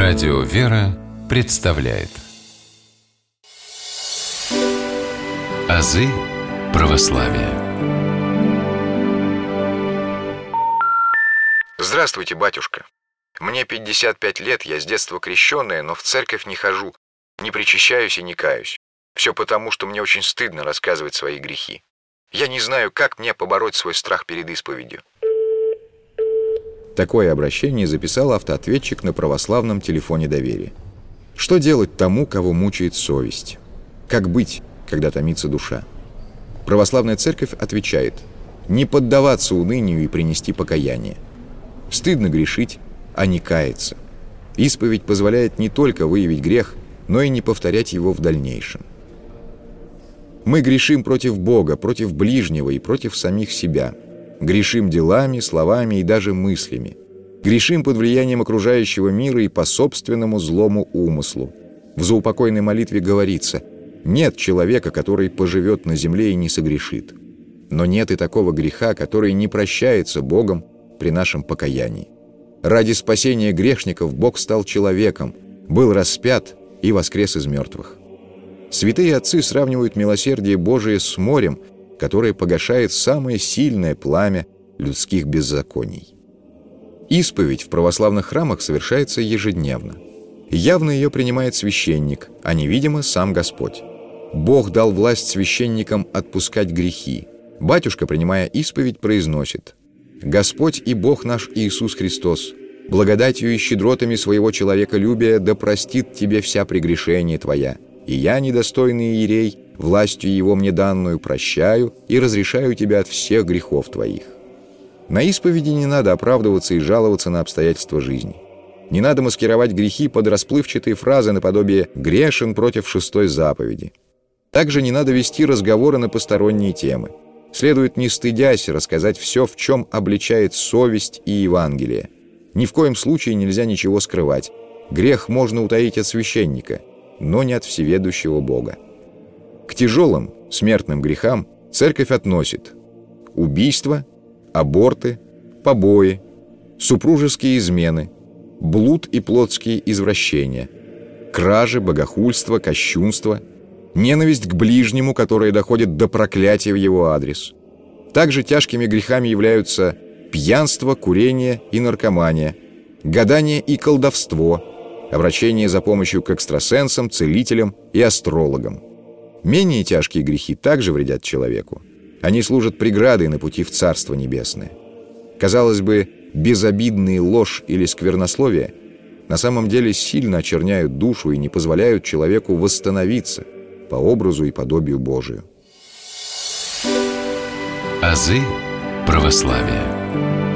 Радио «Вера» представляет азы православия. Здравствуйте, батюшка. Мне 55 лет, я с детства крещеная, но в церковь не хожу, не причащаюсь и не каюсь. Все потому, что мне очень стыдно рассказывать свои грехи. Я не знаю, как мне побороть свой страх перед исповедью. Такое обращение записал автоответчик на православном телефоне доверия. Что делать тому, кого мучает совесть? Как быть, когда томится душа? Православная церковь отвечает: не поддаваться унынию и принести покаяние. Стыдно грешить, а не каяться. Исповедь позволяет не только выявить грех, но и не повторять его в дальнейшем. Мы грешим против Бога, против ближнего и против самих себя. Грешим делами, словами и даже мыслями. Грешим под влиянием окружающего мира и по собственному злому умыслу. В заупокойной молитве говорится: нет человека, который поживет на земле и не согрешит. Но нет и такого греха, который не прощается Богом при нашем покаянии. Ради спасения грешников Бог стал человеком, был распят и воскрес из мертвых. Святые отцы сравнивают милосердие Божие с морем, которое погашает самое сильное пламя людских беззаконий. Исповедь в православных храмах совершается ежедневно. Явно ее принимает священник, а невидимо сам Господь. Бог дал власть священникам отпускать грехи. Батюшка, принимая исповедь, произносит: «Господь и Бог наш Иисус Христос, благодатью и щедротами своего человеколюбия да простит тебе вся прегрешения твоя, и я, недостойный иерей, властью его мне данную, прощаю и разрешаю тебя от всех грехов твоих». На исповеди не надо оправдываться и жаловаться на обстоятельства жизни. Не надо маскировать грехи под расплывчатые фразы наподобие «грешен против 6-й заповеди». Также не надо вести разговоры на посторонние темы. Следует, не стыдясь, рассказать все, в чем обличает совесть и Евангелие. Ни в коем случае нельзя ничего скрывать. Грех можно утаить от священника, но не от всеведущего Бога. К тяжелым, смертным грехам церковь относит убийство, аборты, побои, супружеские измены, блуд и плотские извращения, кражи, богохульство, кощунство, ненависть к ближнему, которая доходит до проклятия в его адрес. Также тяжкими грехами являются пьянство, курение и наркомания, гадание и колдовство, обращение за помощью к экстрасенсам, целителям и астрологам. Менее тяжкие грехи также вредят человеку. Они служат преградой на пути в Царство Небесное. Казалось бы, безобидные ложь или сквернословие на самом деле сильно очерняют душу и не позволяют человеку восстановиться по образу и подобию Божию. Азы православия.